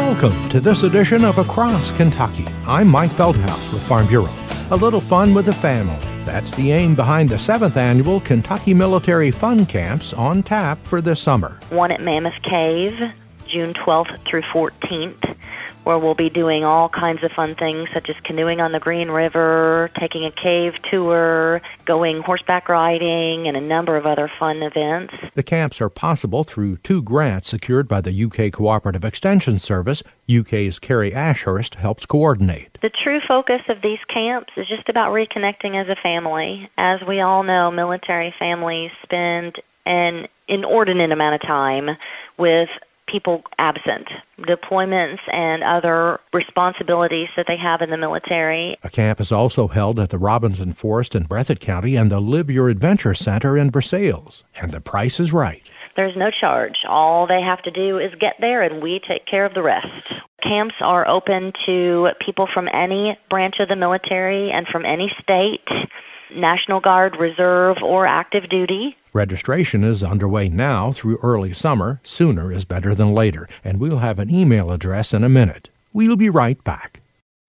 Welcome to this edition of Across Kentucky. I'm Mike Feldhaus with Farm Bureau. A little fun with the family. That's the aim behind the 7th annual Kentucky Military Fun Camps on tap for this summer. One at Mammoth Cave, June 12th through 14th, where we'll be doing all kinds of fun things such as canoeing on the Green River, taking a cave tour, going horseback riding, and a number of other fun events. The camps are possible through 2 grants secured by the UK Cooperative Extension Service. UK's Carrie Ashurst helps coordinate. The true focus of these camps is just about reconnecting as a family. As we all know, military families spend an inordinate amount of time with people absent, deployments and other responsibilities that they have in the military. A camp is also held at the Robinson Forest in Breathitt County and the Live Your Adventure Center in Versailles. And the price is right. There's no charge. All they have to do is get there and we take care of the rest. Camps are open to people from any branch of the military and from any state, National Guard, Reserve, or active duty. Registration is underway now through early summer. Sooner is better than later, and we'll have an email address in a minute. We'll be right back.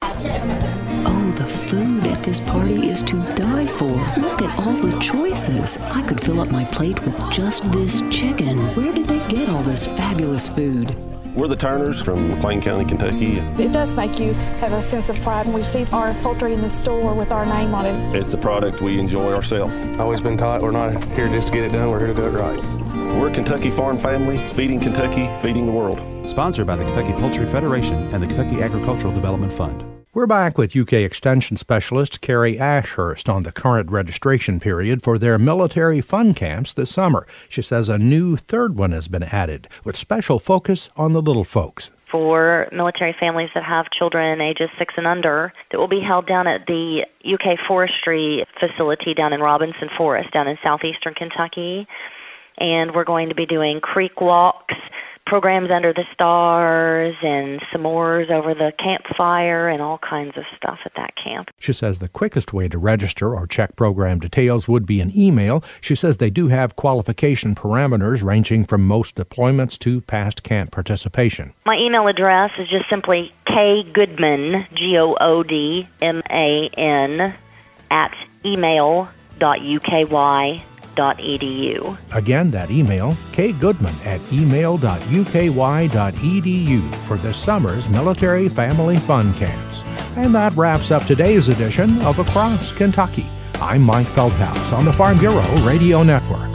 Oh, the food at this party is to die for. Look at all the choices. I could fill up my plate with just this chicken. Where did they get all this fabulous food? We're the Turners from McLean County, Kentucky. It does make you have a sense of pride when we see our poultry in the store with our name on it. It's a product we enjoy ourselves. Always been taught we're not here just to get it done, we're here to do it right. We're a Kentucky farm family, feeding Kentucky, feeding the world. Sponsored by the Kentucky Poultry Federation and the Kentucky Agricultural Development Fund. We're back with UK Extension Specialist Carrie Ashurst on the current registration period for their military fun camps this summer. She says a new 3rd one has been added, with special focus on the little folks. For military families that have children ages 6 and under, that will be held down at the UK Forestry facility down in Robinson Forest, down in southeastern Kentucky. And we're going to be doing creek walks, programs under the stars, and s'mores over the campfire, and all kinds of stuff at that camp. She says the quickest way to register or check program details would be an email. She says they do have qualification parameters ranging from most deployments to past camp participation. My email address is just simply kgoodman, Goodman, at email.uky.edu. Again, that email, kgoodman@email.uky.edu for this summer's Military Family Fun Camps. And that wraps up today's edition of Across Kentucky. I'm Mike Feldhaus on the Farm Bureau Radio Network.